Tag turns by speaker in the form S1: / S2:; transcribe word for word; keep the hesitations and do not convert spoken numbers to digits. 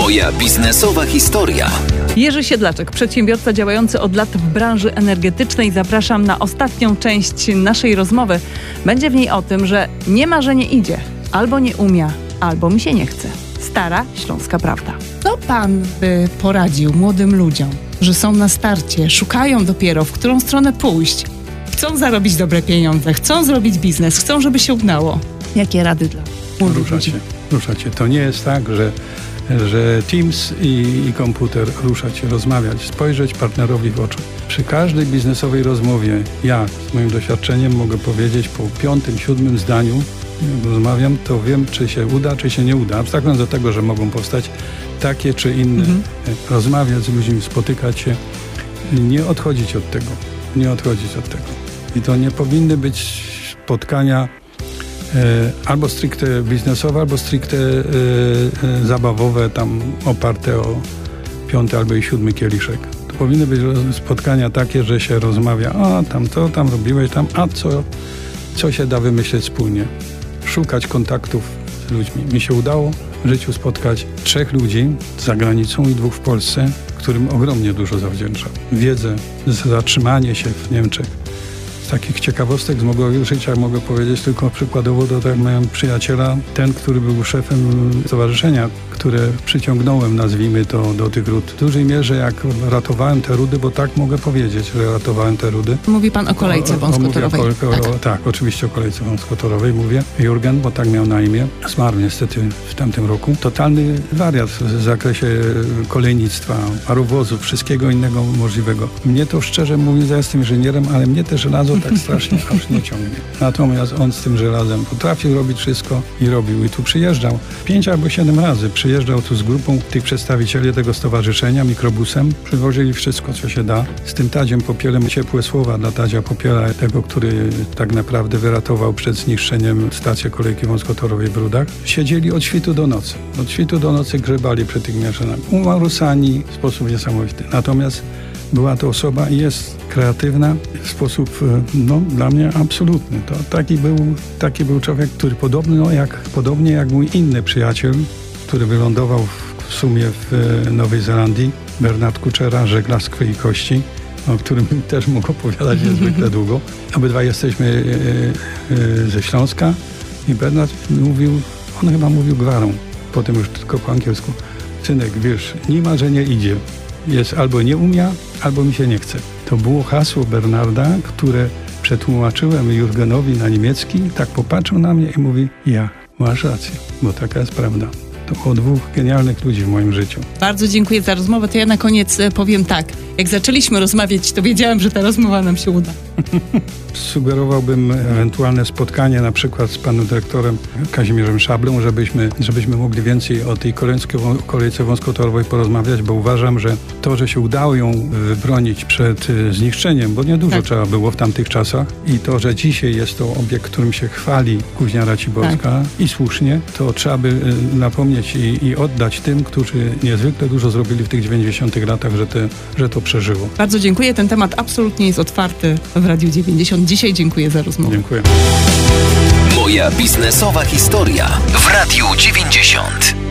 S1: Moja biznesowa historia.
S2: Jerzy Siedlaczek, przedsiębiorca działający od lat w branży energetycznej. Zapraszam na ostatnią część naszej rozmowy. Będzie w niej o tym, że nie ma, że nie idzie. Albo nie umie, albo mi się nie chce. Stara śląska prawda.
S3: Co pan by poradził młodym ludziom, że są na starcie, szukają dopiero, w którą stronę pójść, chcą zarobić dobre pieniądze, chcą zrobić biznes, chcą, żeby się udało? Jakie rady dla młodych ludzi?
S4: Ruszacie, ruszacie. To nie jest tak, że, że Teams i, i komputer ruszać, rozmawiać, spojrzeć partnerowi w oczy. Przy każdej biznesowej rozmowie ja z moim doświadczeniem mogę powiedzieć po piątym, siódmym zdaniu, jak rozmawiam, to wiem, czy się uda, czy się nie uda. Abstrahując do tego, że mogą powstać takie czy inne, mhm. rozmawiać z ludźmi, spotykać się, nie odchodzić od tego. Nie odchodzić od tego. I to nie powinny być spotkania e, albo stricte biznesowe, albo stricte e, e, zabawowe, tam oparte o piąty albo i siódmy kieliszek. To powinny być spotkania takie, że się rozmawia, a tam to, tam robiłeś, tam, a co, co się da wymyśleć wspólnie. Szukać kontaktów z ludźmi. Mi się udało w życiu spotkać trzech ludzi za granicą i dwóch w Polsce, którym ogromnie dużo zawdzięczam. Wiedzę, zatrzymanie się w Niemczech. Z takich ciekawostek z mojego życia mogę powiedzieć tylko przykładowo, do tak miałem przyjaciela, ten, który był szefem stowarzyszenia, które przyciągnąłem, nazwijmy to, do tych ród. W dużej mierze jak ratowałem te rudy, bo tak mogę powiedzieć, że ratowałem te rudy.
S3: Mówi pan o kolejce wąskotorowej.
S4: O, o, o, tak. tak, oczywiście o kolejce wąskotorowej mówię. Jurgen, bo tak miał na imię. Zmarł niestety w tamtym roku. Totalny wariat w zakresie kolejnictwa, parowozów, wszystkiego innego możliwego. Mnie to szczerze mówiąc, ja jestem inżynierem, ale mnie też żelazo tak strasznie aż nie ciągnie. Natomiast on z tym żelazem potrafił robić wszystko i robił. I tu przyjeżdżał pięć albo siedem razy. Przyjeżdżał tu z grupą tych przedstawicieli tego stowarzyszenia, mikrobusem. Przywozili wszystko, co się da. Z tym Tadziem Popielem ciepłe słowa dla Tadzia Popiela, tego, który tak naprawdę wyratował przed zniszczeniem stację kolejki wąskotorowej w Brudach. Siedzieli od świtu do nocy. Od świtu do nocy grzebali przy tych mieszanach. Umarł Sani w sposób niesamowity. Natomiast była to osoba i jest kreatywna w sposób, no, dla mnie absolutny. To taki był, taki był człowiek, który podobno jak, podobnie jak mój inny przyjaciel, który wylądował w, w sumie w Nowej Zelandii, Bernard Kuchera, żeglarz z krwi i kości, o którym też mógł opowiadać niezwykle długo. Obydwaj jesteśmy e, e, ze Śląska i Bernard mówił, on chyba mówił gwarą, potem już tylko po angielsku. Synek, wiesz, nie ma, że nie idzie. Jest albo nie umie, albo mi się nie chce. To było hasło Bernarda, które przetłumaczyłem Jurgenowi na niemiecki, tak popatrzył na mnie i mówi, ja, masz rację, bo taka jest prawda. To było dwóch genialnych ludzi w moim życiu.
S3: Bardzo dziękuję za rozmowę. To ja na koniec powiem tak. Jak zaczęliśmy rozmawiać, to wiedziałem, że ta rozmowa nam się uda.
S4: Sugerowałbym ewentualne spotkanie na przykład z panem dyrektorem Kazimierzem Szablą, żebyśmy, żebyśmy mogli więcej o tej kolejce wąskotorowej porozmawiać, bo uważam, że to, że się udało ją wybronić przed zniszczeniem, bo niedużo tak. trzeba było w tamtych czasach i to, że dzisiaj jest to obiekt, którym się chwali Kuźnia Raciborska tak. i słusznie, to trzeba by napomnieć i, i oddać tym, którzy niezwykle dużo zrobili w tych dziewięćdziesiątych latach, że, te, że to przeżyło.
S3: Bardzo dziękuję. Ten temat absolutnie jest otwarty w Radiu dziewięćdziesiąt. Dzisiaj dziękuję za rozmowę.
S4: Dziękuję.
S1: Moja biznesowa historia w Radiu dziewięćdziesiąt.